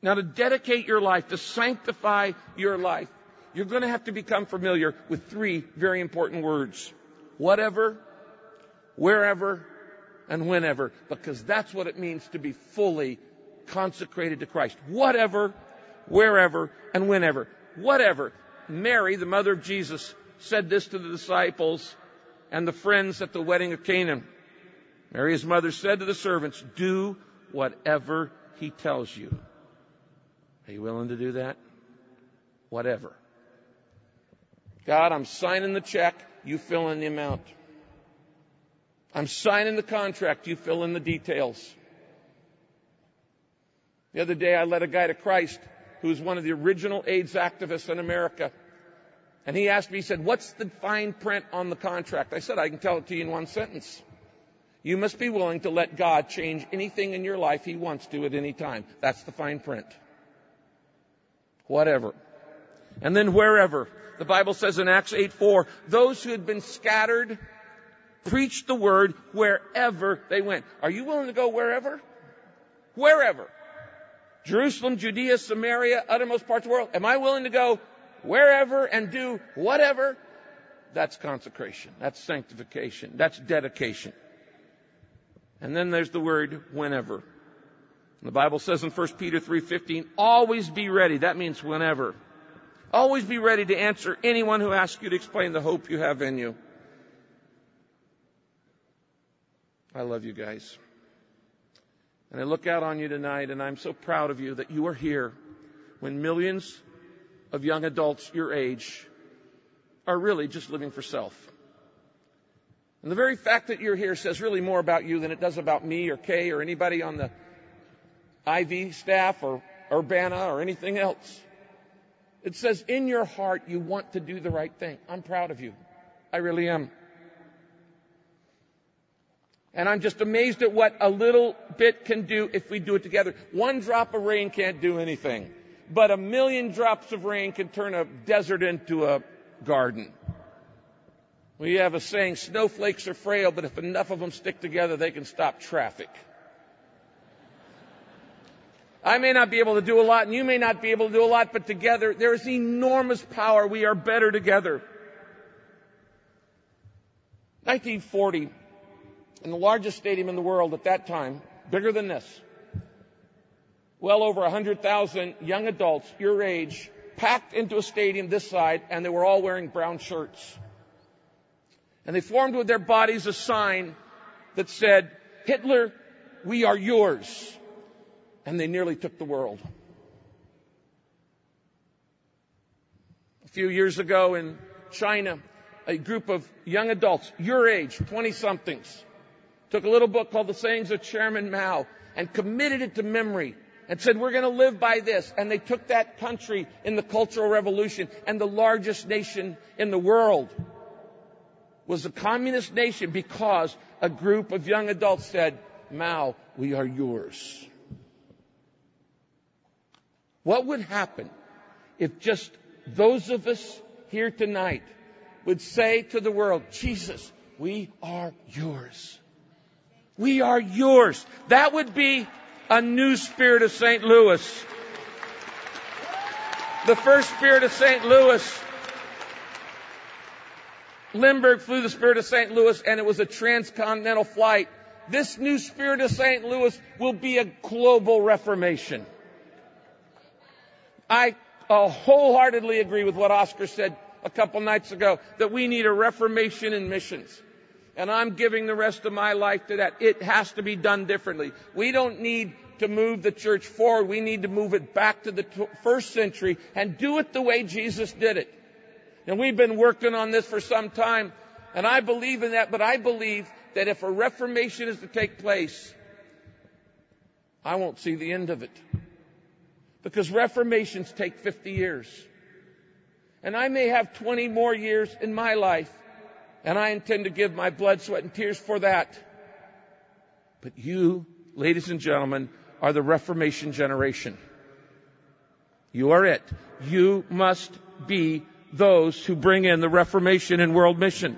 Now, to dedicate your life, to sanctify your life, you're going to have to become familiar with three very important words. Whatever, wherever, and whenever. Because that's what it means to be fully consecrated to Christ. Whatever, wherever, and whenever. Whatever. Mary, the mother of Jesus, said this to the disciples and the friends at the wedding of Cana. Mary, his mother, said to the servants, do whatever he tells you. Are you willing to do that? Whatever. God, I'm signing the check. You fill in the amount. I'm signing the contract. You fill in the details. The other day, I led a guy to Christ who was one of the original AIDS activists in America. And he asked me, he said, what's the fine print on the contract? I said, I can tell it to you in one sentence. You must be willing to let God change anything in your life He wants to at any time. That's the fine print. Whatever. And then wherever. The Bible says in Acts 8:4, those who had been scattered preached the word wherever they went. Are you willing to go wherever? Wherever. Jerusalem, Judea, Samaria, uttermost parts of the world. Am I willing to go wherever and do whatever? That's consecration. That's sanctification. That's dedication. And then there's the word whenever. The Bible says in 1 Peter 3:15, always be ready. That means whenever. Always be ready to answer anyone who asks you to explain the hope you have in you. I love you guys. And I look out on you tonight, and I'm so proud of you that you are here when millions of young adults your age are really just living for self. And the very fact that you're here says really more about you than it does about me or Kay or anybody on the IV staff or Urbana or anything else. It says in your heart you want to do the right thing. I'm proud of you. I really am. And I'm just amazed at what a little bit can do if we do it together. One drop of rain can't do anything, but 1,000,000 drops of rain can turn a desert into a garden. We have a saying, snowflakes are frail, but if enough of them stick together, they can stop traffic. I may not be able to do a lot, and you may not be able to do a lot, but together there is enormous power. We are better together. 1940, in the largest stadium in the world at that time, bigger than this, well over 100,000 young adults, your age, packed into a stadium this side, and they were all wearing brown shirts. And they formed with their bodies a sign that said, Hitler, we are yours. And they nearly took the world. A few years ago in China, a group of young adults, your age, 20-somethings, took a little book called The Sayings of Chairman Mao and committed it to memory and said, we're going to live by this. And they took that country in the Cultural Revolution, and the largest nation in the world was a communist nation because a group of young adults said, Mao, we are yours. What would happen if just those of us here tonight would say to the world, Jesus, we are yours. We are yours. That would be a new spirit of St. Louis. The first spirit of St. Louis. Lindbergh flew the Spirit of St. Louis, and it was a transcontinental flight. This new Spirit of St. Louis will be a global reformation. I wholeheartedly agree with what Oscar said a couple nights ago, that we need a reformation in missions. And I'm giving the rest of my life to that. It has to be done differently. We don't need to move the church forward. We need to move it back to the first century and do it the way Jesus did it. And we've been working on this for some time, and I believe in that, but I believe that if a reformation is to take place, I won't see the end of it. Because reformations take 50 years. And I may have 20 more years in my life, and I intend to give my blood, sweat, and tears for that. But you, ladies and gentlemen, are the Reformation generation. You are it. You must be those who bring in the Reformation in world mission.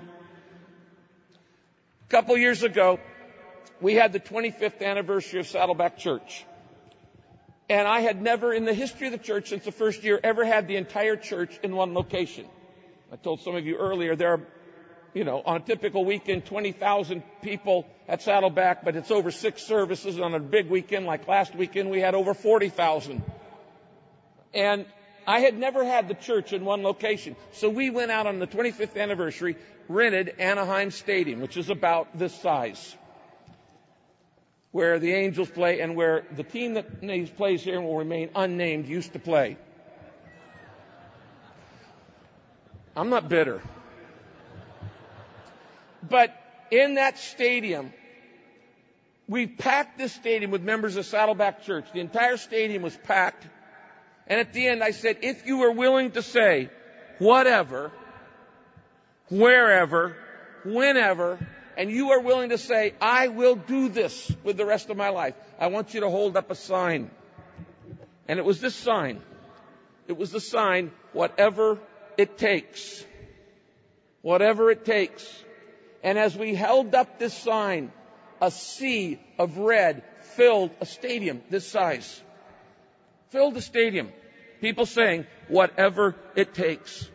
A couple years ago, we had the 25th anniversary of Saddleback Church. And I had never, in the history of the church since the first year, ever had the entire church in one location. I told some of you earlier, there are, on a typical weekend, 20,000 people at Saddleback, but it's over 6 services. On a big weekend like last weekend, we had over 40,000. And I had never had the church in one location. So we went out on the 25th anniversary, rented Anaheim Stadium, which is about this size, where the Angels play and where the team that plays here and will remain unnamed used to play. I'm not bitter. But in that stadium, we packed this stadium with members of Saddleback Church. The entire stadium was packed. And at the end, I said, if you are willing to say whatever, wherever, whenever, and you are willing to say, I will do this with the rest of my life, I want you to hold up a sign. And it was this sign. It was the sign, whatever it takes. Whatever it takes. And as we held up this sign, a sea of red filled a stadium this size. Filled the stadium. People saying, whatever it takes.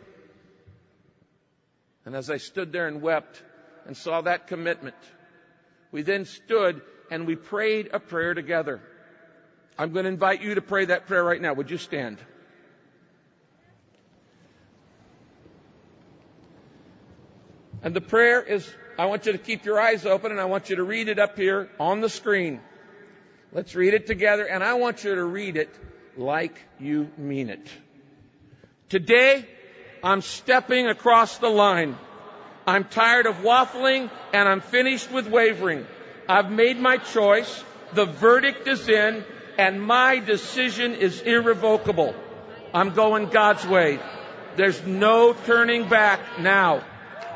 And as I stood there and wept and saw that commitment, we then stood and we prayed a prayer together. I'm going to invite you to pray that prayer right now. Would you stand? And the prayer is, I want you to keep your eyes open and I want you to read it up here on the screen. Let's read it together, and I want you to read it like you mean it. Today, I'm stepping across the line. I'm tired of waffling and I'm finished with wavering. I've made my choice. The verdict is in and my decision is irrevocable. I'm going God's way. There's no turning back now.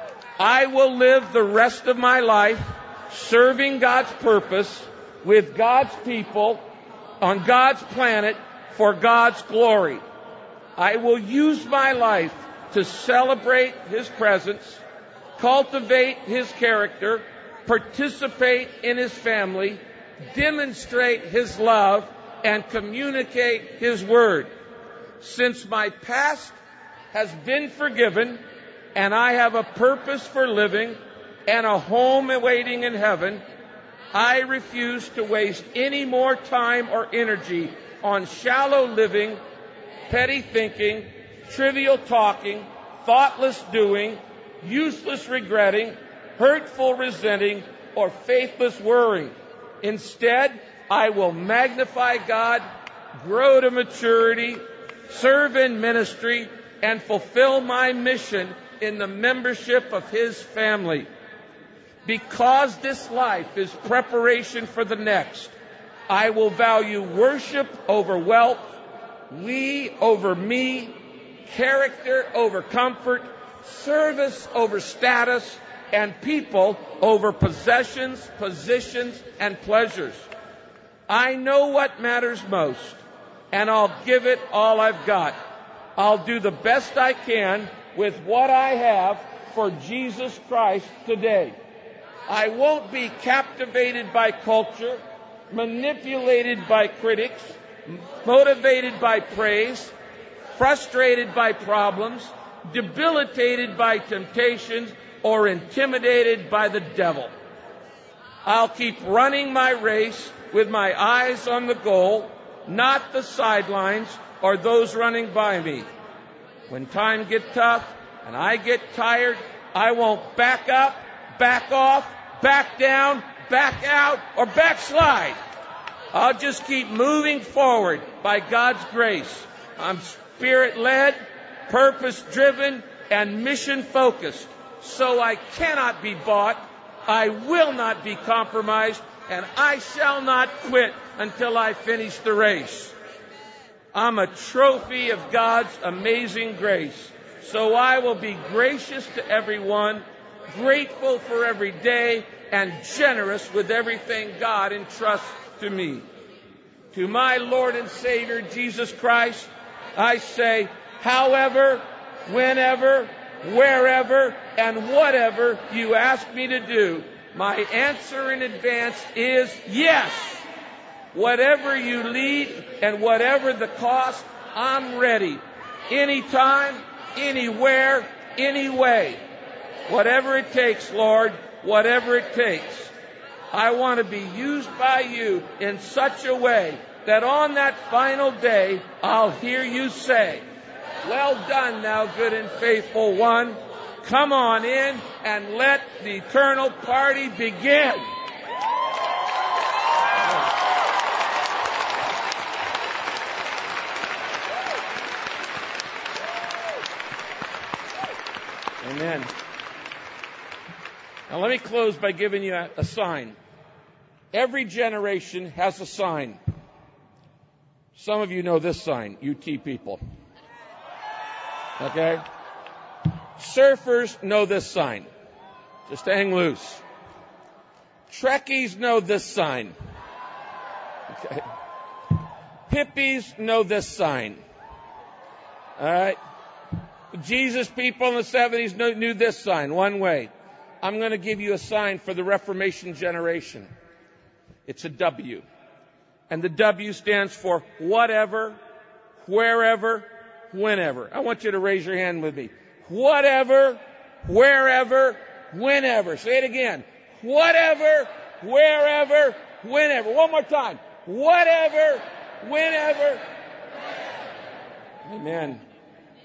I will live the rest of my life serving God's purpose with God's people on God's planet for God's glory. I will use my life to celebrate His presence, cultivate His character, participate in His family, demonstrate His love, and communicate His word. Since my past has been forgiven, and I have a purpose for living and a home awaiting in heaven, I refuse to waste any more time or energy on shallow living, petty thinking, trivial talking, thoughtless doing, useless regretting, hurtful resenting, or faithless worrying. Instead, I will magnify God, grow to maturity, serve in ministry, and fulfill my mission in the membership of His family. Because this life is preparation for the next, I will value worship over wealth, we over me, character over comfort, service over status, and people over possessions, positions, and pleasures. I know what matters most, and I'll give it all I've got. I'll do the best I can with what I have for Jesus Christ today. I won't be captivated by culture, manipulated by critics, motivated by praise, frustrated by problems, debilitated by temptations, or intimidated by the devil. I'll keep running my race with my eyes on the goal, not the sidelines or those running by me. When times get tough and I get tired, I won't back up, back off, back down, back out, or backslide. I'll just keep moving forward by God's grace. I'm Spirit-led, purpose-driven, and mission-focused. So I cannot be bought, I will not be compromised, and I shall not quit until I finish the race. I'm a trophy of God's amazing grace. So I will be gracious to everyone, grateful for every day, and generous with everything God entrusts to me. To my Lord and Savior, Jesus Christ, I say, however, whenever, wherever, and whatever you ask me to do, my answer in advance is yes. Whatever you lead and whatever the cost, I'm ready. Anytime, anywhere, anyway. Whatever it takes, Lord, whatever it takes. I want to be used by you in such a way that on that final day, I'll hear you say, well done, thou good and faithful one. Come on in and let the eternal party begin. Amen. Now let me close by giving you a sign. Every generation has a sign. Some of you know this sign, UT people. Okay? Surfers know this sign. Just hang loose. Trekkies know this sign. Okay? Hippies know this sign. All right? Jesus people in the 70s knew this sign, one way. I'm going to give you a sign for the Reformation generation. It's a W. And the W stands for whatever, wherever, whenever. I want you to raise your hand with me. Whatever, wherever, whenever. Say it again. Whatever, wherever, whenever. One more time. Whatever, whenever. Amen.